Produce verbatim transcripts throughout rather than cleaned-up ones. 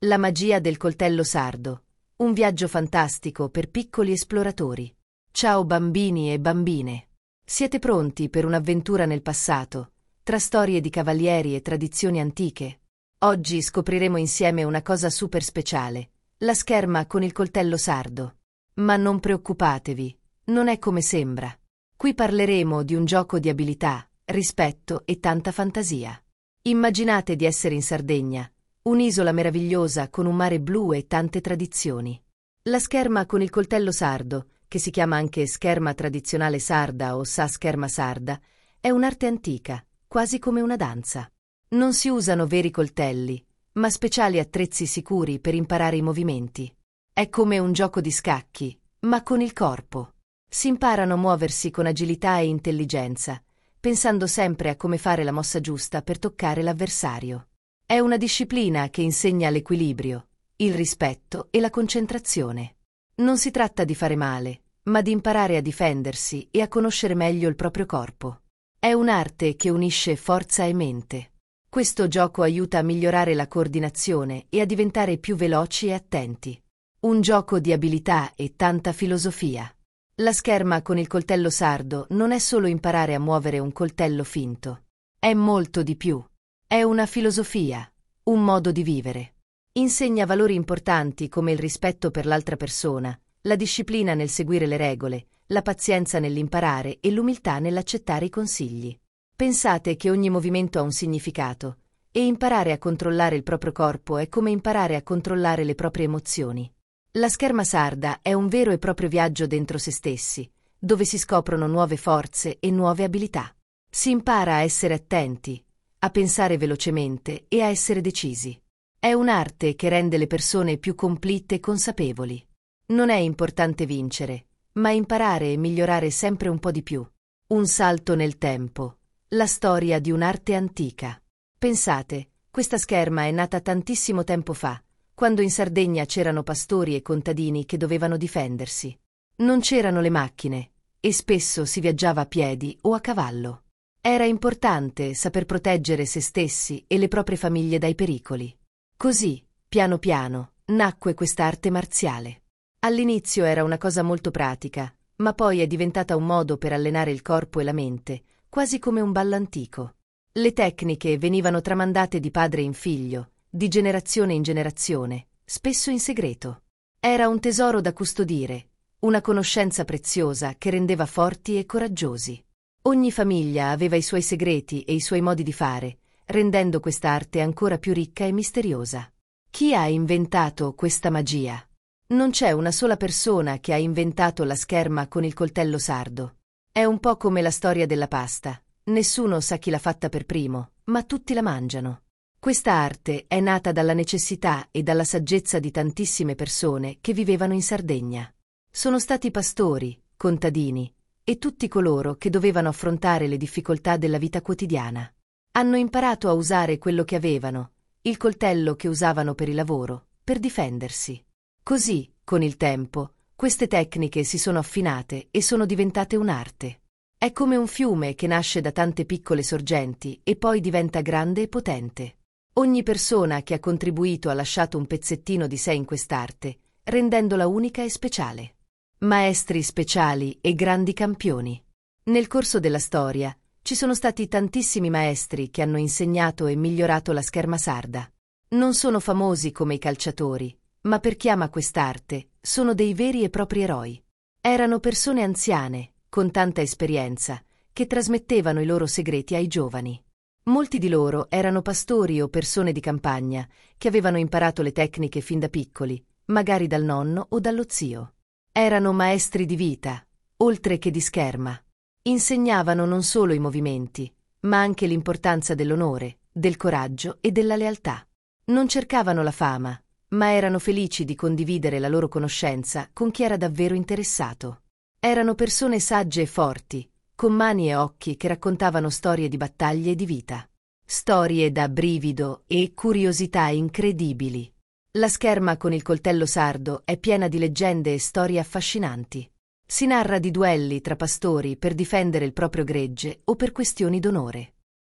La magia del coltello sardo. Un viaggio fantastico per piccoli esploratori. Ciao bambini e bambine. Siete pronti per un'avventura nel passato, tra storie di cavalieri e tradizioni antiche? Oggi scopriremo insieme una cosa super speciale, la scherma con il coltello sardo. Ma non preoccupatevi, non è come sembra. Qui parleremo di un gioco di abilità, rispetto e tanta fantasia. Immaginate di essere in Sardegna, un'isola meravigliosa con un mare blu e tante tradizioni. La scherma con il coltello sardo, che si chiama anche scherma tradizionale sarda o sa scherma sarda, è un'arte antica, quasi come una danza. Non si usano veri coltelli, ma speciali attrezzi sicuri per imparare i movimenti. È come un gioco di scacchi, ma con il corpo. Si imparano a muoversi con agilità e intelligenza, pensando sempre a come fare la mossa giusta per toccare l'avversario. È una disciplina che insegna l'equilibrio, il rispetto e la concentrazione. Non si tratta di fare male, ma di imparare a difendersi e a conoscere meglio il proprio corpo. È un'arte che unisce forza e mente. Questo gioco aiuta a migliorare la coordinazione e a diventare più veloci e attenti. Un gioco di abilità e tanta filosofia. La scherma con il coltello sardo non è solo imparare a muovere un coltello finto. È molto di più. È una filosofia, un modo di vivere. Insegna valori importanti come il rispetto per l'altra persona, la disciplina nel seguire le regole, la pazienza nell'imparare e l'umiltà nell'accettare i consigli. Pensate che ogni movimento ha un significato, e imparare a controllare il proprio corpo è come imparare a controllare le proprie emozioni. La scherma sarda è un vero e proprio viaggio dentro se stessi, dove si scoprono nuove forze e nuove abilità. Si impara a essere attenti, a pensare velocemente e a essere decisi. È un'arte che rende le persone più complete e consapevoli. Non è importante vincere, ma imparare e migliorare sempre un po' di più. Un salto nel tempo. La storia di un'arte antica. Pensate, questa scherma è nata tantissimo tempo fa, quando in Sardegna c'erano pastori e contadini che dovevano difendersi. Non c'erano le macchine, e spesso si viaggiava a piedi o a cavallo. Era importante saper proteggere se stessi e le proprie famiglie dai pericoli. Così, piano piano, nacque quest'arte marziale. All'inizio era una cosa molto pratica, ma poi è diventata un modo per allenare il corpo e la mente, quasi come un ballo antico. Le tecniche venivano tramandate di padre in figlio, di generazione in generazione, spesso in segreto. Era un tesoro da custodire, una conoscenza preziosa che rendeva forti e coraggiosi. Ogni famiglia aveva i suoi segreti e i suoi modi di fare, rendendo quest'arte ancora più ricca e misteriosa. Chi ha inventato questa magia? Non c'è una sola persona che ha inventato la scherma con il coltello sardo. È un po' come la storia della pasta. Nessuno sa chi l'ha fatta per primo, ma tutti la mangiano. Questa arte è nata dalla necessità e dalla saggezza di tantissime persone che vivevano in Sardegna. Sono stati pastori, contadini, e tutti coloro che dovevano affrontare le difficoltà della vita quotidiana. Hanno imparato a usare quello che avevano, il coltello che usavano per il lavoro, per difendersi. Così, con il tempo, queste tecniche si sono affinate e sono diventate un'arte. È come un fiume che nasce da tante piccole sorgenti e poi diventa grande e potente. Ogni persona che ha contribuito ha lasciato un pezzettino di sé in quest'arte, rendendola unica e speciale. Maestri speciali e grandi campioni. Nel corso della storia ci sono stati tantissimi maestri che hanno insegnato e migliorato la scherma sarda. Non sono famosi come i calciatori, ma per chi ama quest'arte sono dei veri e propri eroi. Erano persone anziane, con tanta esperienza, che trasmettevano i loro segreti ai giovani. Molti di loro erano pastori o persone di campagna che avevano imparato le tecniche fin da piccoli, magari dal nonno o dallo zio. Erano maestri di vita, oltre che di scherma. Insegnavano non solo i movimenti, ma anche l'importanza dell'onore, del coraggio e della lealtà. Non cercavano la fama, ma erano felici di condividere la loro conoscenza con chi era davvero interessato. Erano persone sagge e forti, con mani e occhi che raccontavano storie di battaglie e di vita. Storie da brivido e curiosità incredibili. La scherma con il coltello sardo è piena di leggende e storie affascinanti. Si narra di duelli tra pastori per difendere il proprio gregge o per questioni d'onore.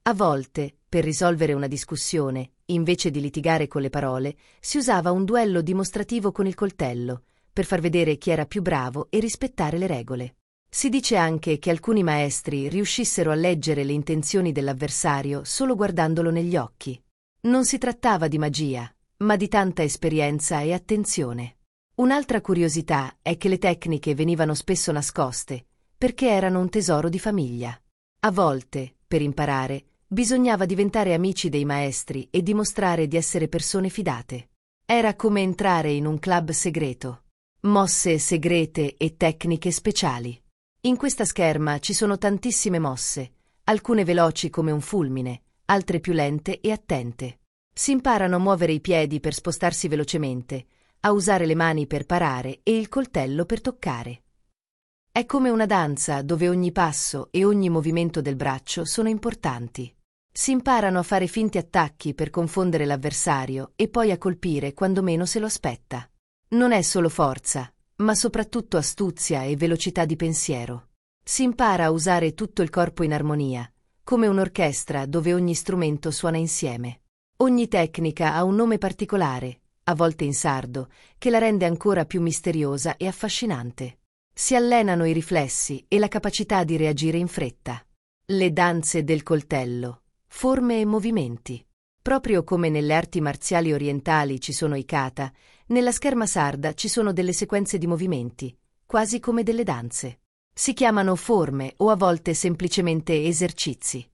A volte, per risolvere una discussione, invece di litigare con le parole, si usava un duello dimostrativo con il coltello, per far vedere chi era più bravo e rispettare le regole. Si dice anche che alcuni maestri riuscissero a leggere le intenzioni dell'avversario solo guardandolo negli occhi. Non si trattava di magia, ma di tanta esperienza e attenzione. Un'altra curiosità è che le tecniche venivano spesso nascoste, perché erano un tesoro di famiglia. A volte, per imparare, bisognava diventare amici dei maestri e dimostrare di essere persone fidate. Era come entrare in un club segreto. Mosse segrete e tecniche speciali. In questa scherma ci sono tantissime mosse, alcune veloci come un fulmine, altre più lente e attente. Si imparano a muovere i piedi per spostarsi velocemente, a usare le mani per parare e il coltello per toccare. È come una danza dove ogni passo e ogni movimento del braccio sono importanti. Si imparano a fare finti attacchi per confondere l'avversario e poi a colpire quando meno se lo aspetta. Non è solo forza, ma soprattutto astuzia e velocità di pensiero. Si impara a usare tutto il corpo in armonia, come un'orchestra dove ogni strumento suona insieme. Ogni tecnica ha un nome particolare, a volte in sardo, che la rende ancora più misteriosa e affascinante. Si allenano i riflessi e la capacità di reagire in fretta. Le danze del coltello, forme e movimenti. Proprio come nelle arti marziali orientali ci sono i kata, nella scherma sarda ci sono delle sequenze di movimenti, quasi come delle danze. Si chiamano forme o a volte semplicemente esercizi.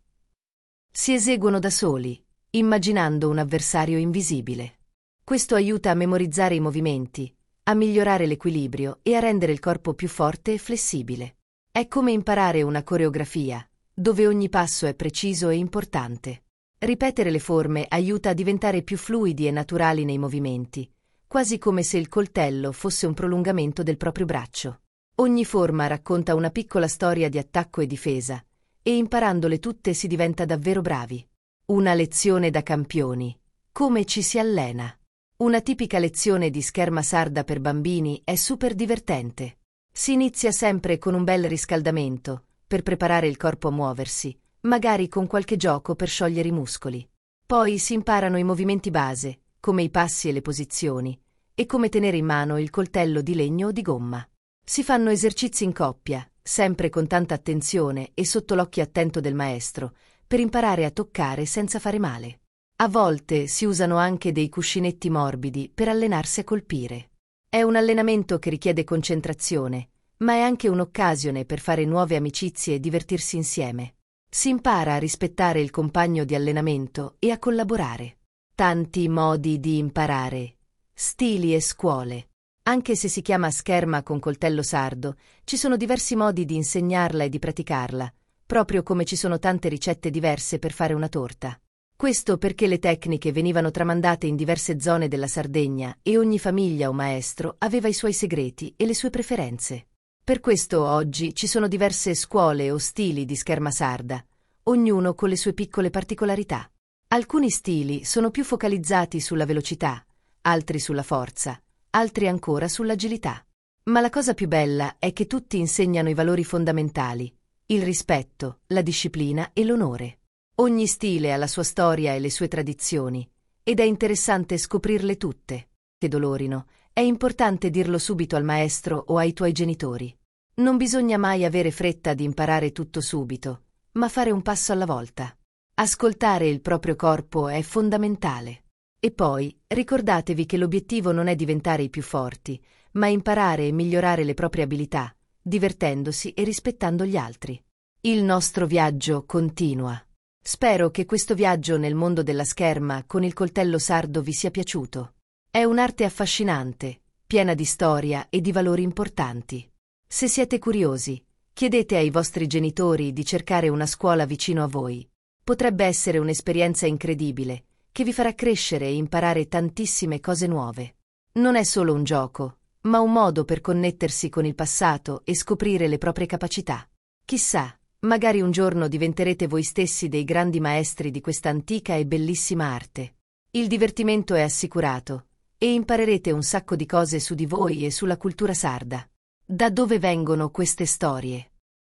Si eseguono da soli, immaginando un avversario invisibile. Questo aiuta a memorizzare i movimenti, a migliorare l'equilibrio e a rendere il corpo più forte e flessibile. È come imparare una coreografia, dove ogni passo è preciso e importante. Ripetere le forme aiuta a diventare più fluidi e naturali nei movimenti, quasi come se il coltello fosse un prolungamento del proprio braccio. Ogni forma racconta una piccola storia di attacco e difesa, e imparandole tutte si diventa davvero bravi. Una lezione da campioni. Come ci si allena? Una tipica lezione di scherma sarda per bambini è super divertente. Si inizia sempre con un bel riscaldamento, per preparare il corpo a muoversi, magari con qualche gioco per sciogliere i muscoli. Poi si imparano i movimenti base, come i passi e le posizioni, e come tenere in mano il coltello di legno o di gomma. Si fanno esercizi in coppia, sempre con tanta attenzione e sotto l'occhio attento del maestro, per imparare a toccare senza fare male. A volte si usano anche dei cuscinetti morbidi per allenarsi a colpire. È un allenamento che richiede concentrazione, ma è anche un'occasione per fare nuove amicizie e divertirsi insieme. Si impara a rispettare il compagno di allenamento e a collaborare. Tanti modi di imparare. Stili e scuole. Anche se si chiama scherma con coltello sardo, ci sono diversi modi di insegnarla e di praticarla, proprio come ci sono tante ricette diverse per fare una torta. Questo perché le tecniche venivano tramandate in diverse zone della Sardegna e ogni famiglia o maestro aveva i suoi segreti e le sue preferenze. Per questo oggi ci sono diverse scuole o stili di scherma sarda, ognuno con le sue piccole particolarità. Alcuni stili sono più focalizzati sulla velocità, altri sulla forza, altri ancora sull'agilità. Ma la cosa più bella è che tutti insegnano i valori fondamentali, il rispetto, la disciplina e l'onore. Ogni stile ha la sua storia e le sue tradizioni, ed è interessante scoprirle tutte. Che dolorino, è importante dirlo subito al maestro o ai tuoi genitori. Non bisogna mai avere fretta di imparare tutto subito, ma fare un passo alla volta. Ascoltare il proprio corpo è fondamentale. E poi, ricordatevi che l'obiettivo non è diventare i più forti, ma imparare e migliorare le proprie abilità, divertendosi e rispettando gli altri. Il nostro viaggio continua. Spero che questo viaggio nel mondo della scherma con il coltello sardo vi sia piaciuto. È un'arte affascinante, piena di storia e di valori importanti. Se siete curiosi, chiedete ai vostri genitori di cercare una scuola vicino a voi. Potrebbe essere un'esperienza incredibile, che vi farà crescere e imparare tantissime cose nuove. Non è solo un gioco, ma un modo per connettersi con il passato e scoprire le proprie capacità. Chissà, magari un giorno diventerete voi stessi dei grandi maestri di questa antica e bellissima arte. Il divertimento è assicurato, e imparerete un sacco di cose su di voi e sulla cultura sarda. Da dove vengono queste storie?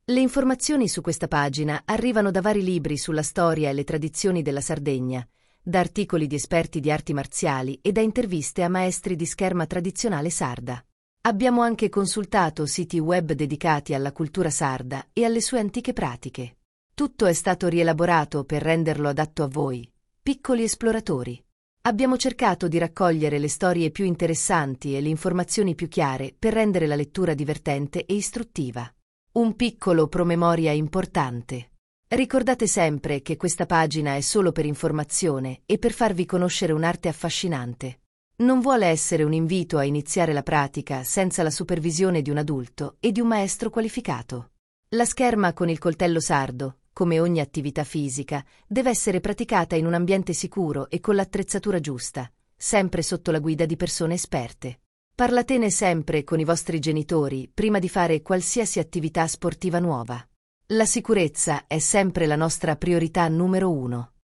Le informazioni su questa pagina arrivano da vari libri sulla storia e le tradizioni della Sardegna, da articoli di esperti di arti marziali e da interviste a maestri di scherma tradizionale sarda. Abbiamo anche consultato siti web dedicati alla cultura sarda e alle sue antiche pratiche. Tutto è stato rielaborato per renderlo adatto a voi, piccoli esploratori. Abbiamo cercato di raccogliere le storie più interessanti e le informazioni più chiare per rendere la lettura divertente e istruttiva. Un piccolo promemoria importante. Ricordate sempre che questa pagina è solo per informazione e per farvi conoscere un'arte affascinante. Non vuole essere un invito a iniziare la pratica senza la supervisione di un adulto e di un maestro qualificato. La scherma con il coltello sardo, come ogni attività fisica, deve essere praticata in un ambiente sicuro e con l'attrezzatura giusta, sempre sotto la guida di persone esperte. Parlatene sempre con i vostri genitori prima di fare qualsiasi attività sportiva nuova. La sicurezza è sempre la nostra priorità numero uno.